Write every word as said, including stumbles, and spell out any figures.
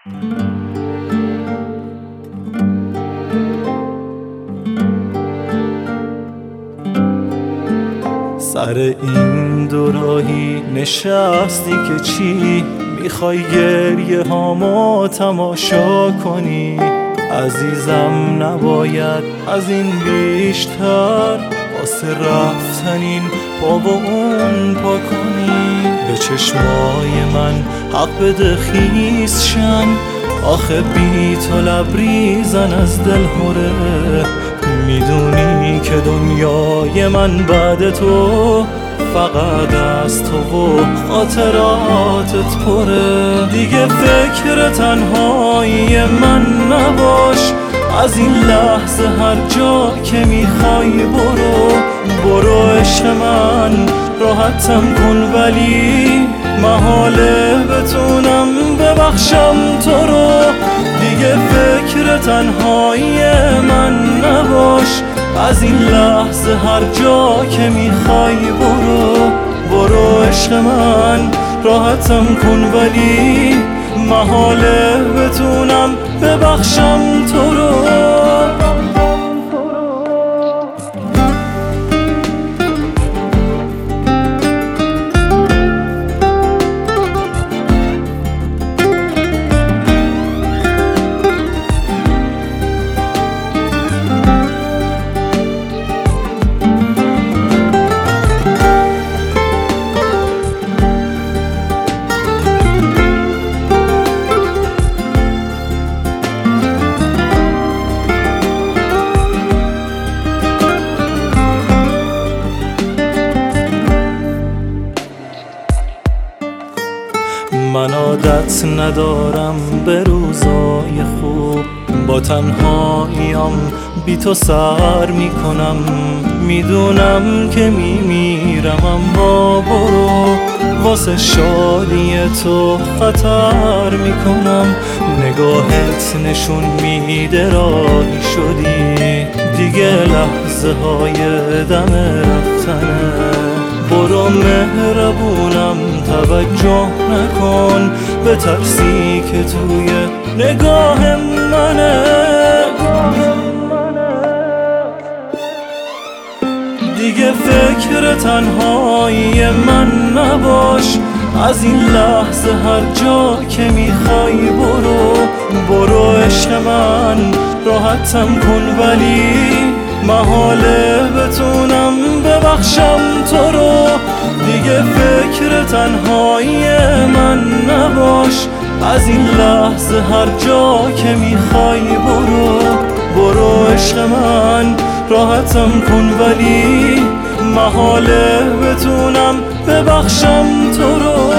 سر این دوراهی نشستی که چی میخوای گریه هامو تماشا کنی؟ عزیزم نباید از این بیشتر واسه رفتن این پا و اون پا کنی. به چشمای من حق بده خیس شن، آخه بی تو لبریزن از دل هره. میدونی که دنیای من بعد تو فقط از تو و خاطراتت پره. دیگه فکر تنهایی من نباش، از این لحظه هر جا که میخوای برو. برو عشق من راحتم کن، ولی محاله بتونم ببخشم تو رو. دیگه فکر تنهایی من نباش، از این لحظه هر جا که میخوای برو. برو عشق من راحتم کن، ولی محاله بتونم ببخشم تو رو. من عادت ندارم به روزای خوب، با تنهاییم بی تو سر میکنم. میدونم که میمیرم اما برو، واسه شادی تو خطر میکنم. نگاهت نشون میده راهی شدی، دیگه لحظه های دم رفتنه. برو مهربونم توجه نکن به ترسی که توی نگاه منه. دیگه فکر تنهایی من نباش، از این لحظه هر جا که میخوای برو. برو عشق من راحتم کن، ولی محاله بتونم ببخشم تو رو. دیگه فکر تنهایی من نباش، از این لحظه هر جا که میخوای برو. برو عشق من راحتم کن، ولی محاله بتونم ببخشم تو رو.